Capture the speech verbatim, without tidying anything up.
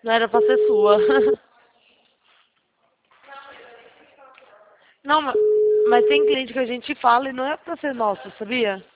Não era pra ser sua. Não, ma- mas tem cliente que a gente fala e não é pra ser nosso, sabia?